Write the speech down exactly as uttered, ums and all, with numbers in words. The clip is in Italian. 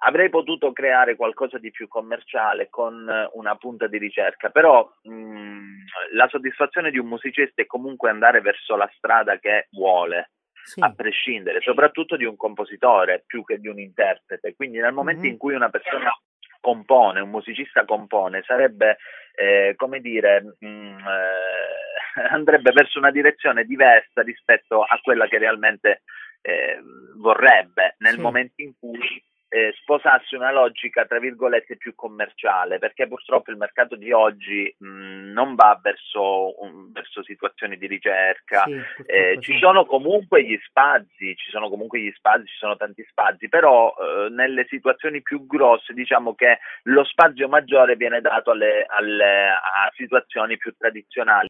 avrei potuto creare qualcosa di più commerciale con una punta di ricerca, però mh, la soddisfazione di un musicista è comunque andare verso la strada che vuole, a Sì. prescindere, soprattutto di un compositore più che di un interprete. Quindi nel momento Mhm. in cui una persona compone, un musicista compone, sarebbe, eh, come dire, mh, eh, andrebbe verso una direzione diversa rispetto a quella che realmente eh, vorrebbe nel Sì. momento in cui eh, sposasse una logica tra virgolette più commerciale, perché purtroppo il mercato di oggi mh, non va verso, un, verso situazioni di ricerca. Sì, Eh, purtroppo ci sì. sono comunque gli spazi, ci sono comunque gli spazi, ci sono tanti spazi, però eh, nelle situazioni più grosse diciamo che lo spazio maggiore viene dato alle, alle, a situazioni più tradizionali.